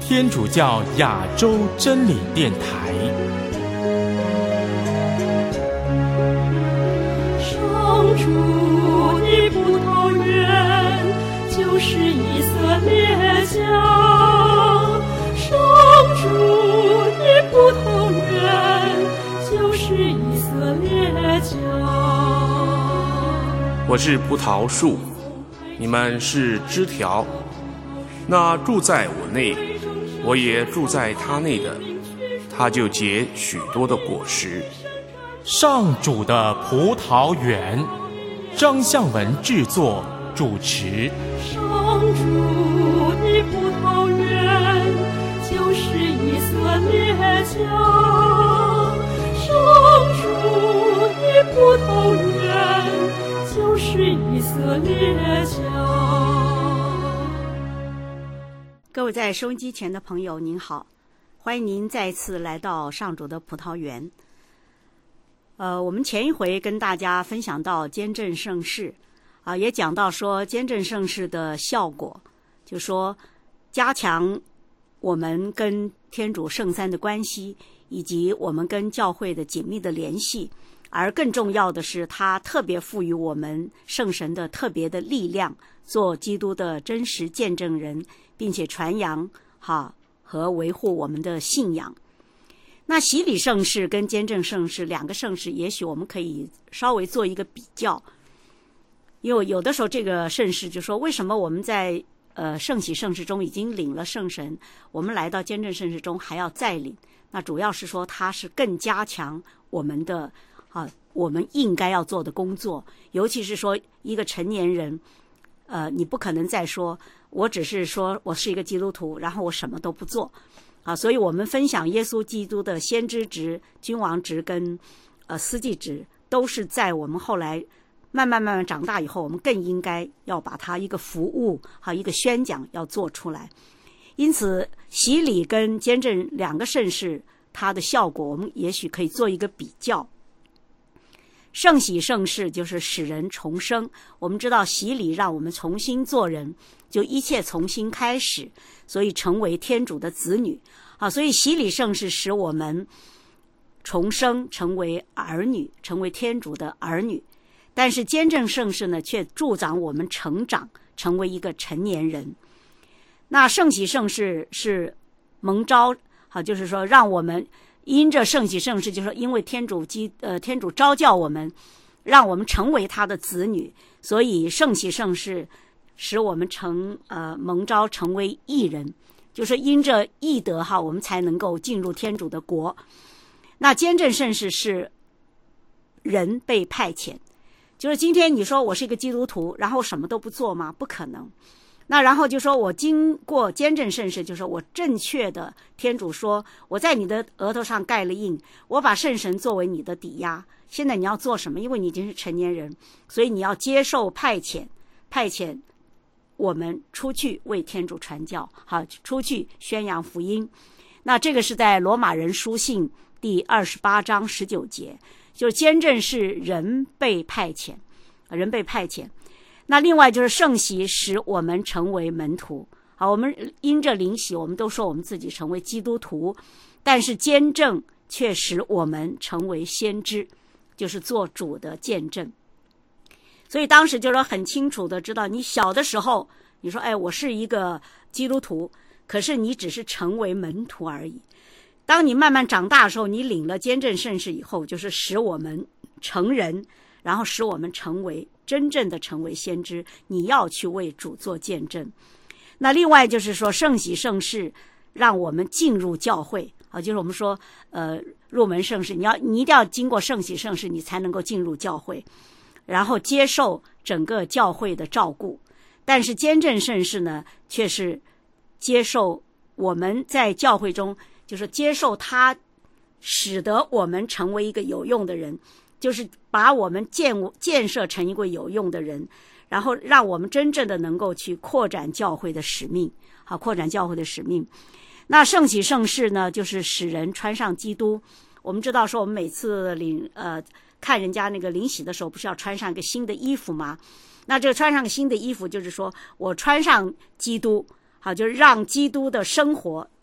天主教亚洲真理电台。 上主的葡萄园就是以色列家，上主的葡萄园就是以色列家。 我是葡萄树，你们是枝条。那住在我内，我也住在他内的，他就结许多的果实。 上主的葡萄园，张向文制作主持。 上主的葡萄园就是以色列家，上主的葡萄园就是以色列家。 各位在收音机前的朋友您好，欢迎您再次来到上主的葡萄园。我们前一回跟大家分享到坚振圣事也讲到说坚振圣事的效果，就说加强我们跟天主圣三的关系，以及我们跟教会的紧密的联系，而更重要的是它特别赋予我们圣神的特别的力量，做基督的真实见证人，并且传扬和维护我们的信仰。那洗礼圣事跟坚振圣事两个圣事，也许我们可以稍微做一个比较，因为有的时候这个圣事就说为什么我们在圣洗圣事中已经领了圣神，我们来到坚振圣事中还要再领，那主要是说它是更加强我们的我们应该要做的工作，尤其是说一个成年人你不可能再说我只是说我是一个基督徒，然后我什么都不做所以我们分享耶稣基督的先知职、君王职跟司祭职，都是在我们后来慢慢长大以后，我们更应该要把它一个服务一个宣讲要做出来。因此洗礼跟坚振两个圣事，它的效果我们也许可以做一个比较。圣洗圣事就是使人重生，我们知道洗礼让我们重新做人，就一切从新开始，所以成为天主的子女所以洗礼圣事使我们重生，成为儿女，成为天主的儿女。但是坚振圣事呢，却助长我们成长，成为一个成年人。那圣洗圣事是蒙召就是说让我们因着圣洗圣事，就是说因为天主召叫我们，让我们成为他的子女，所以圣洗圣事使我们蒙召成为义人，就是因着义德我们才能够进入天主的国。那坚振圣事是人被派遣，就是今天你说我是一个基督徒，然后什么都不做吗？不可能。那然后就说我经过坚振圣事，就是我正确的，天主说我在你的额头上盖了印，我把圣神作为你的抵押，现在你要做什么？因为你已经是成年人，所以你要接受派遣我们出去为天主传教出去宣扬福音。那这个是在罗马人书信第28章19节，就是坚振是人被派遣。那另外就是圣洗使我们成为门徒我们因着灵洗，我们都说我们自己成为基督徒，但是坚振却使我们成为先知，就是做主的见证。所以当时就说很清楚的知道，你小的时候你说我是一个基督徒，可是你只是成为门徒而已。当你慢慢长大的时候，你领了坚振圣事以后，就是使我们成人，然后使我们真正的成为先知，你要去为主做见证。那另外就是说圣洗圣事让我们进入教会就是我们说入门圣事，你一定要经过圣洗圣事，你才能够进入教会，然后接受整个教会的照顾。但是坚振圣事呢，却是接受我们在教会中，就是接受它，使得我们成为一个有用的人，就是把我们建设成一个有用的人，然后让我们真正的能够去扩展教会的使命扩展教会的使命。那圣洗圣事呢，就是使人穿上基督。我们知道说我们每次看人家那个领洗的时候，不是要穿上一个新的衣服吗？那这个穿上新的衣服就是说我穿上基督就是让基督的生活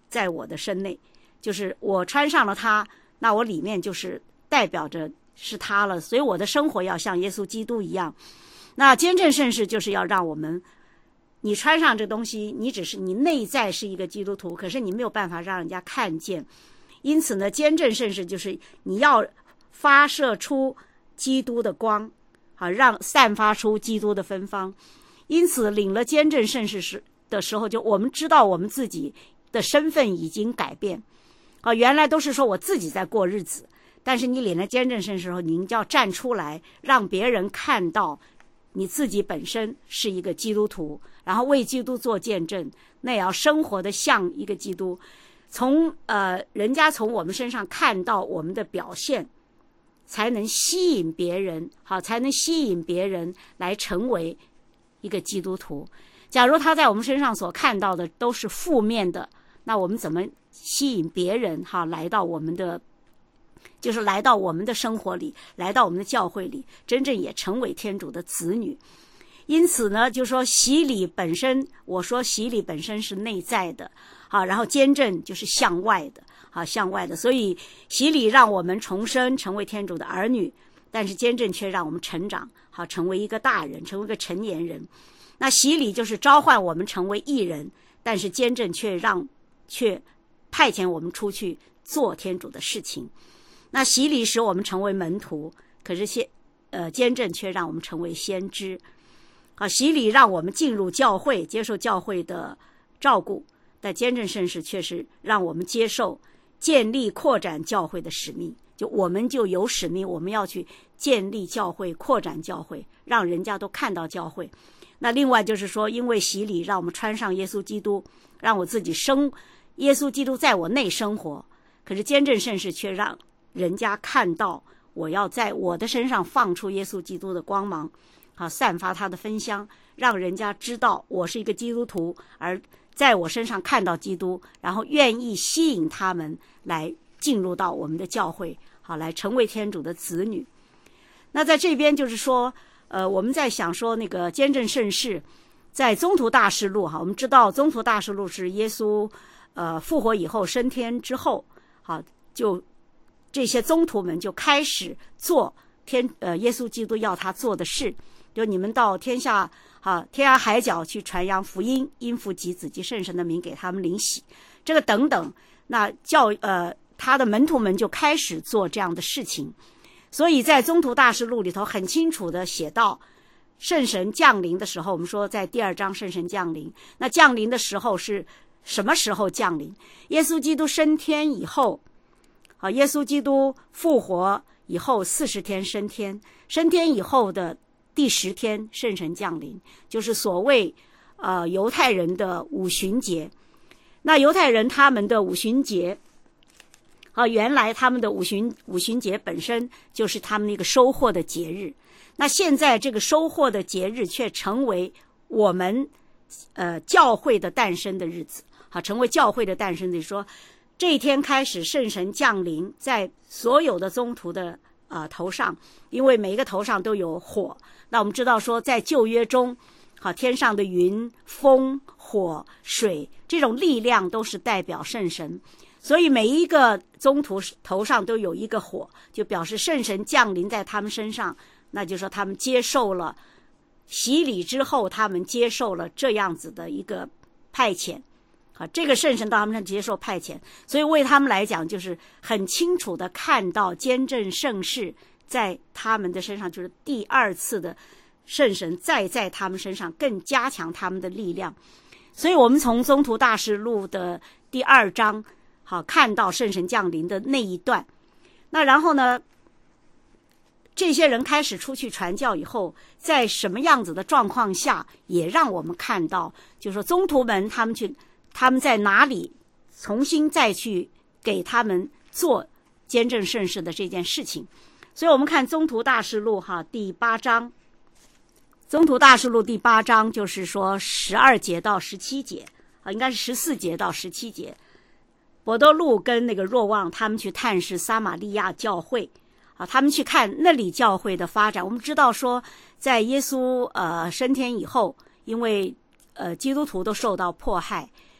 在我的身内，就是我穿上了它，那我里面就是代表着是它了，所以我的生活要像耶稣基督一样。那坚振圣事就是要让我们，你穿上这东西，你只是你内在是一个基督徒，可是你没有办法让人家看见。因此呢，坚振圣事就是你要发射出基督的光，好，让散发出基督的芬芳。因此领了坚振圣事的时候，就我们知道我们自己的身份已经改变。原来都是说我自己在过日子，但是你领了坚振圣事的时候，您就要站出来，让别人看到你自己本身是一个基督徒，然后为基督做见证，那也要生活的像一个基督。人家从我们身上看到我们的表现，才能吸引别人，好，才能吸引别人来成为一个基督徒。假如他在我们身上所看到的都是负面的，那我们怎么吸引别人来到我们的，就是来到我们的生活里，来到我们的教会里，真正也成为天主的子女。因此呢，就说洗礼本身，我说洗礼本身是内在的，然后坚振就是向外的，向外的。所以洗礼让我们重生，成为天主的儿女，但是坚振却让我们成长，成为一个大人，成为一个成年人。那洗礼就是召唤我们成为义人，但是坚振却派遣我们出去做天主的事情。那洗礼使我们成为门徒，可是坚振却让我们成为先知。洗礼让我们进入教会，接受教会的照顾，但坚振圣事却是让我们接受建立扩展教会的使命。就我们就有使命，我们要去建立教会，扩展教会，让人家都看到教会。那另外就是说，因为洗礼让我们穿上耶稣基督，让我自己耶稣基督在我内生活。可是坚振圣事却让人家看到我要在我的身上放出耶稣基督的光芒，散发他的芬香，让人家知道我是一个基督徒，而在我身上看到基督，然后愿意吸引他们来进入到我们的教会，来成为天主的子女。那在这边就是说我们在想说那个坚振圣事在宗徒大事录，我们知道宗徒大事录是耶稣复活以后升天之后，就这些宗徒们就开始做耶稣基督要他做的事，就你们到天涯海角去传扬福音，因父及子及圣神的名给他们领洗，这个等等。那他的门徒们就开始做这样的事情。所以在宗徒大事录里头很清楚的写到，圣神降临的时候，我们说在第2章圣神降临，那降临的时候是什么时候降临？耶稣基督升天以后，耶稣基督复活以后40天升天，升天以后的第10天圣神降临，就是所谓犹太人的五旬节。那犹太人他们的五旬节原来他们的五旬节本身就是他们那个收获的节日，那现在这个收获的节日却成为我们教会的诞生的日子，成为教会的诞生的日子。说这一天开始圣神降临在所有的宗徒的头上，因为每一个头上都有火。那我们知道说在旧约中天上的云、风、火、水这种力量都是代表圣神，所以每一个宗徒头上都有一个火，就表示圣神降临在他们身上。那就是说他们接受了洗礼之后，他们接受了这样子的一个派遣，这个圣神到他们身上接受派遣，所以为他们来讲就是很清楚的看到坚振圣事在他们的身上，就是第2次的圣神再在他们身上更加强他们的力量。所以我们从宗徒大事录的第2章看到圣神降临的那一段。那然后呢，这些人开始出去传教以后，在什么样子的状况下也让我们看到，就是说宗徒们他们在哪里重新再去给他们做坚振圣事的这件事情。所以我们看宗徒大事录第8章，宗徒大事录第8章就是说12节到17节应该是14节到17节。伯多禄跟那个若望他们去探视撒玛利亚教会他们去看那里教会的发展。我们知道说在耶稣升天以后，因为基督徒都受到迫害，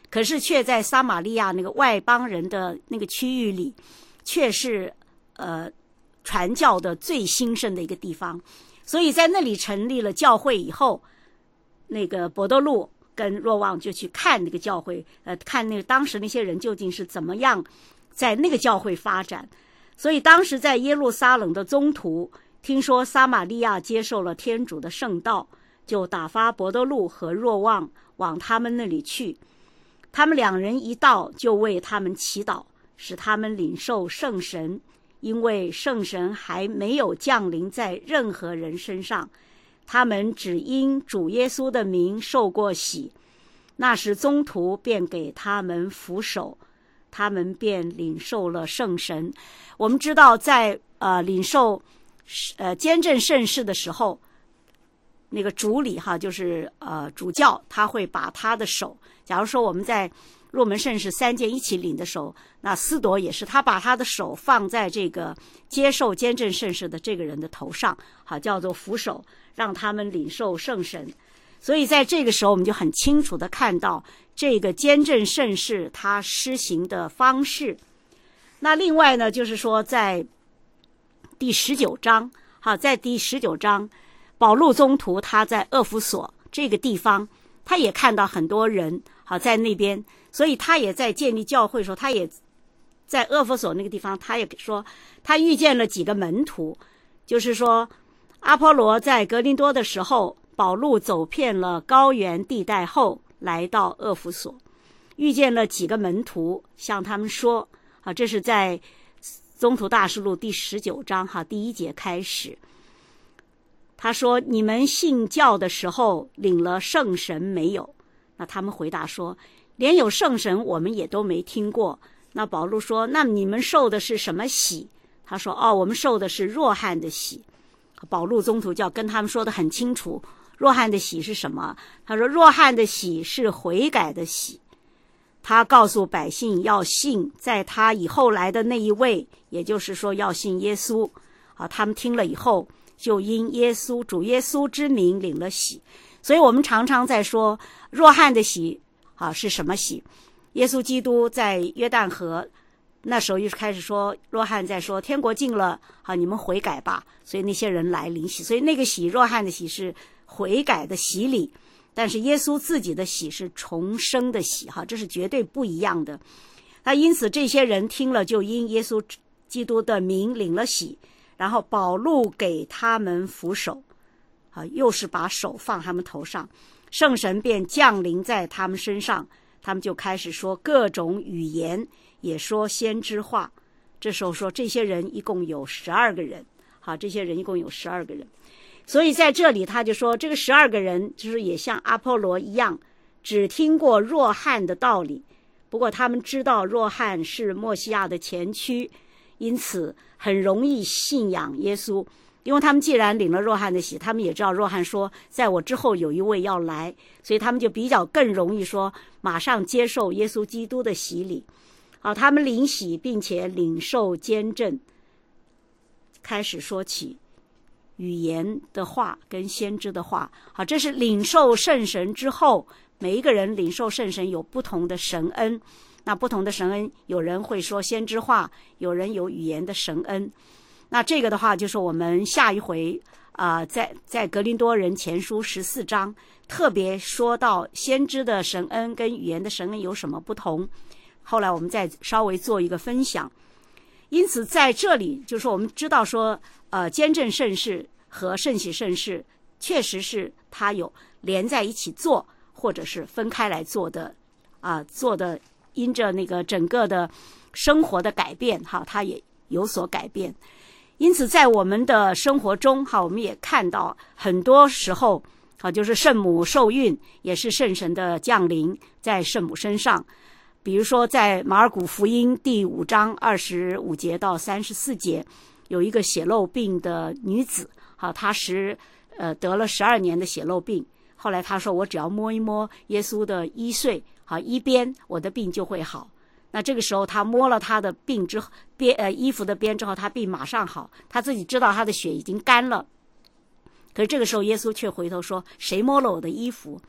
可是却在撒玛利亚那个外邦人的那个区域里，却是传教的最兴盛的一个地方。所以在那里成立了教会以后，那个伯多禄跟若望就去看那个教会，看那个当时那些人究竟是怎么样在那个教会发展。所以当时在耶路撒冷的宗徒听说撒玛利亚接受了天主的圣道，就打发伯多禄和若望往他们那里去。他们两人一到，就为他们祈祷，使他们领受圣神，因为圣神还没有降临在任何人身上，他们只因主耶稣的名受过洗。那时宗徒便给他们俯首，他们便领受了圣神。我们知道在领受监正圣事的时候，那个主礼就是主教，他会把他的手，假如说我们在若门圣事3件一起领的时候，那司铎也是他把他的手放在这个接受监正圣事的这个人的头上，叫做俯首，让他们领受圣神。所以在这个时候我们就很清楚的看到这个监正圣事他施行的方式。那另外呢，就是说在第19章，在第19章保禄宗徒他在厄弗所这个地方，他也看到很多人在那边，所以他也在建立教会的时候，他也在厄弗所那个地方，他也说他遇见了几个门徒，就是说阿波罗在格林多的时候，保禄走遍了高原地带后来到厄弗所，遇见了几个门徒，向他们说这是在宗徒大事录第19章第1节开始。他说你们信教的时候领了圣神没有？那他们回答说连有圣神我们也都没听过。那保禄说那你们受的是什么洗？他说我们受的是若翰的洗。保禄宗徒就要跟他们说得很清楚，若翰的洗是什么？他说若翰的洗是悔改的洗。他告诉百姓要信在他以后来的那一位，也就是说要信耶稣。他们听了以后就因主耶稣之名领了洗。所以我们常常在说若翰的洗是什么洗？耶稣基督在约旦河那时候又开始说，若翰在说天国近了你们悔改吧，所以那些人来领洗。所以那个洗若翰的洗是悔改的洗礼，但是耶稣自己的洗是重生的洗这是绝对不一样的。那因此这些人听了就因耶稣基督的名领了洗，然后保禄给他们俯首又是把手放他们头上，圣神便降临在他们身上，他们就开始说各种语言，也说先知话。这时候说这些人一共有12个人这些人一共有12个人。所以在这里他就说这个12个人就是也像阿波罗一样，只听过若翰的道理，不过他们知道若翰是默西亚的前驱，因此很容易信仰耶稣。因为他们既然领了若翰的洗，他们也知道若翰说在我之后有一位要来，所以他们就比较更容易说马上接受耶稣基督的洗礼。他们领洗并且领受监正，开始说起语言的话跟先知的话。这是领受圣神之后，每一个人领受圣神有不同的神恩。那不同的神恩，有人会说先知话，有人有语言的神恩。那这个的话就是我们下一回在格林多人前书14章特别说到先知的神恩跟语言的神恩有什么不同，后来我们再稍微做一个分享。因此在这里就是我们知道说监正圣事和圣洗圣事确实是它有连在一起做，或者是分开来做的做的因着那个整个的生活的改变它也有所改变。因此在我们的生活中我们也看到很多时候就是圣母受孕也是圣神的降临在圣母身上。比如说在马尔谷福音第5章25节到34节，有一个血漏病的女子她得了12年的血漏病，后来她说我只要摸一摸耶稣的衣穗衣边，我的病就会好。那这个时候他摸了他的病之后衣服的边之后，他病马上好，他自己知道他的血已经干了。可是这个时候耶稣却回头说谁摸了我的衣服？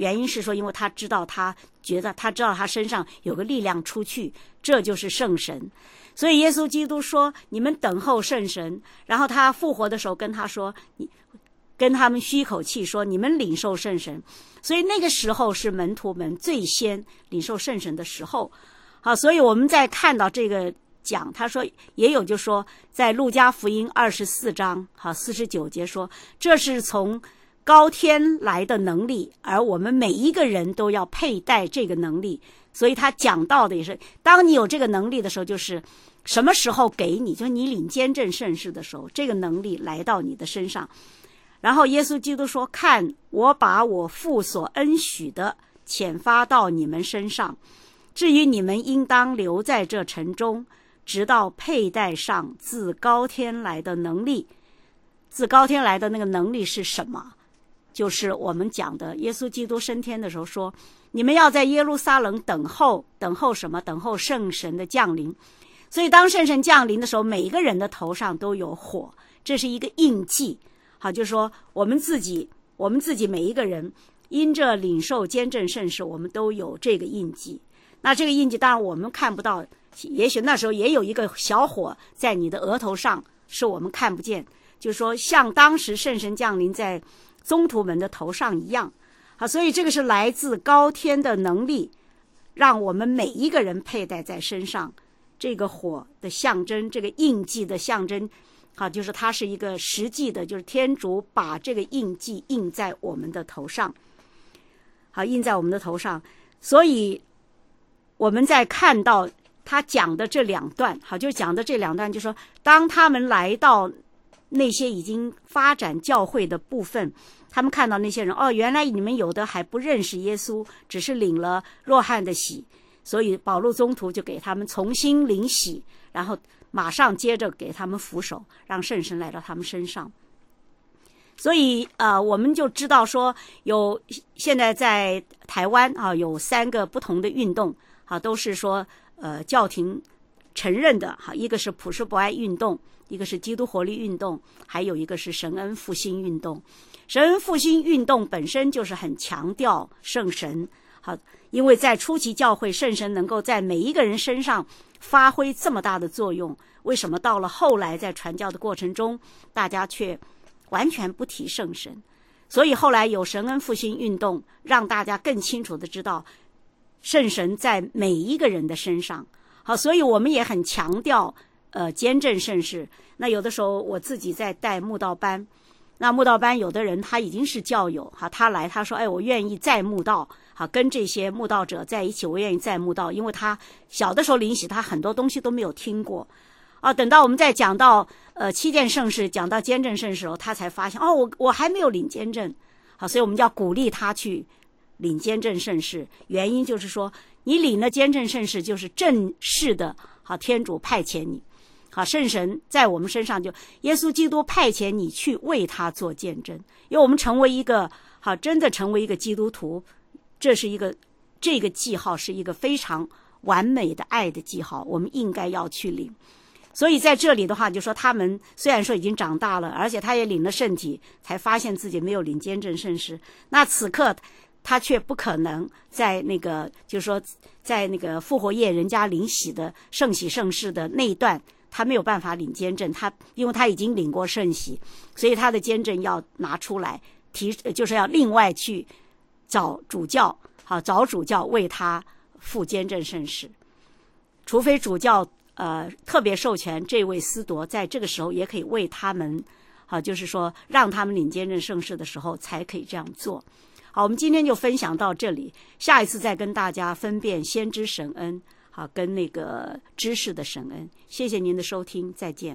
原因是说，因为他知道他身上有个力量出去，这就是圣神。所以耶稣基督说，你们等候圣神，然后他复活的时候跟他说，跟他们吁一口气说，你们领受圣神。所以那个时候是门徒们最先领受圣神的时候。好，所以我们在看到这个讲，他说也有就说在路加福音24章49节说，这是从高天来的能力，而我们每一个人都要佩戴这个能力。所以他讲到的也是，当你有这个能力的时候，就是什么时候给你，就是你领监正圣事的时候，这个能力来到你的身上。然后耶稣基督说，看，我把我父所恩许的遣发到你们身上，至于你们应当留在这城中，直到佩戴上自高天来的能力。自高天来的那个能力是什么？就是我们讲的耶稣基督升天的时候说，你们要在耶路撒冷等候什么？等候圣神的降临。所以当圣神降临的时候，每一个人的头上都有火，这是一个印记。好，就是说我们自己每一个人因着领受监正圣事，我们都有这个印记。那这个印记当然我们看不到，也许那时候也有一个小火在你的额头上，是我们看不见，就是说像当时圣神降临在宗徒们的头上一样。好，所以这个是来自高天的能力，让我们每一个人佩戴在身上。这个火的象征，这个印记的象征，好，就是它是一个实际的，就是天主把这个印记印在我们的头上。好，印在我们的头上。所以我们在看到他讲的这两段，好，就讲的这两段，就说当他们来到那些已经发展教会的部分，他们看到那些人，原来你们有的还不认识耶稣，只是领了若翰的洗，所以保禄宗徒就给他们重新领洗，然后马上接着给他们扶手，让圣神来到他们身上。所以我们就知道说，现在在台湾有3个不同的运动都是说教廷承认的一个是普世博爱运动，一个是基督活力运动，还有一个是神恩复兴运动。神恩复兴运动本身就是很强调圣神，好，因为在初期教会，圣神能够在每一个人身上发挥这么大的作用，为什么到了后来在传教的过程中，大家却完全不提圣神？所以后来有神恩复兴运动，让大家更清楚的知道圣神在每一个人的身上。好，所以我们也很强调监正圣事。那有的时候我自己在带慕道班，那慕道班有的人他已经是教友，他来他说我愿意再慕道，跟这些慕道者在一起，我愿意再慕道，因为他小的时候领洗，他很多东西都没有听过等到我们再讲到7件圣事，讲到监正圣事的时候，他才发现我还没有领监正。好，所以我们就要鼓励他去领监正圣事。原因就是说，你领了监正圣事，就是正式的天主派遣你，圣神在我们身上，就耶稣基督派遣你去为他做见证。因为我们成为一个真的成为一个基督徒，这个记号是一个非常完美的爱的记号，我们应该要去领。所以在这里的话，就说他们虽然说已经长大了，而且他也领了圣体，才发现自己没有领监正圣事，那此刻他却不可能在那个，就是说在那个复活夜人家领洗的圣洗圣事的那一段，他没有办法领监正，因为他已经领过圣洗，所以他的监正要拿出来就是要另外去找主教为他负监正圣事，除非主教特别授权这位司铎在这个时候也可以为他们就是说让他们领监正圣事的时候才可以这样做。好，我们今天就分享到这里，下一次再跟大家分辨先知神恩跟那个知识的神恩。谢谢您的收听，再见。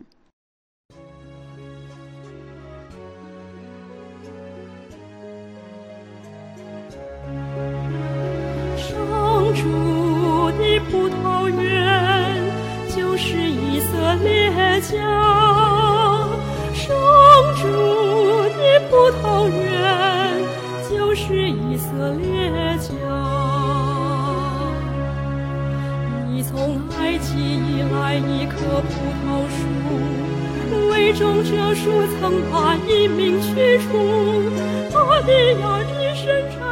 上主的葡萄园就是以色列家，上主的葡萄园就是以色列家。你从埃及以来一棵葡萄树，为种这树曾把一名驱除，巴利亚之生产